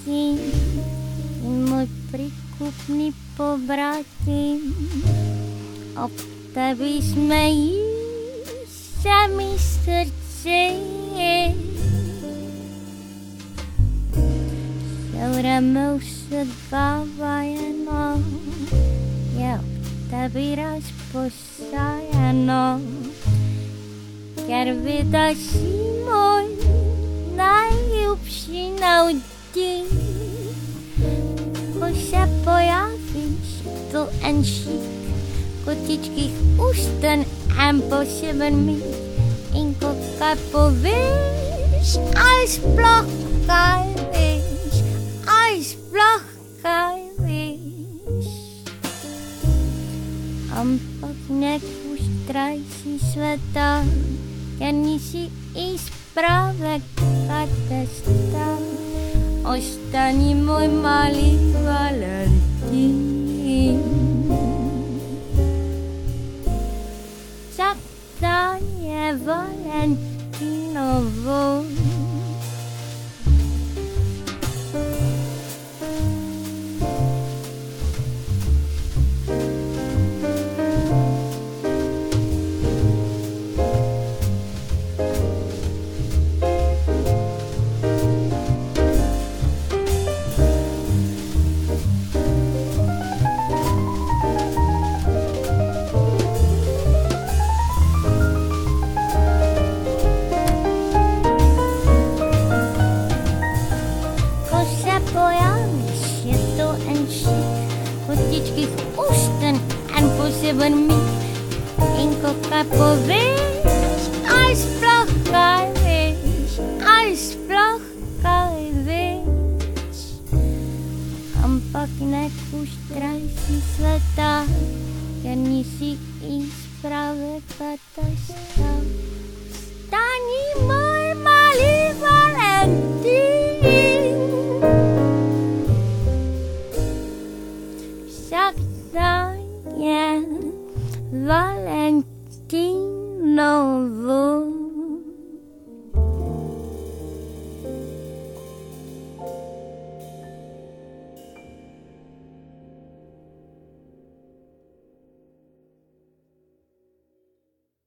zlatý, můj prikupný pobratým. Ob tebe jsme sami srdci. Šaureme už se bavajeno, je ob tebe raz posajeno. Ker vidaš můj najljubší naudí. Ko se pojavíš tu en šík, kotičkých ústen en poseben mít. Inko kaj povíš, aj sploch kaj víš, aj sploch kaj víš. Ampak nekuštraj si sveta, ker nisi iz pravega testa. Ostani moj mali Valentin. Vsak dan je Valentinovo. Kotičkých ústen en poseben mít. Inko kaj povíš, aj sploch kaj víš, aj sploch kaj víš. Ampak nekuštraj si sveta, ker nisi iz pravega testa. Stani moj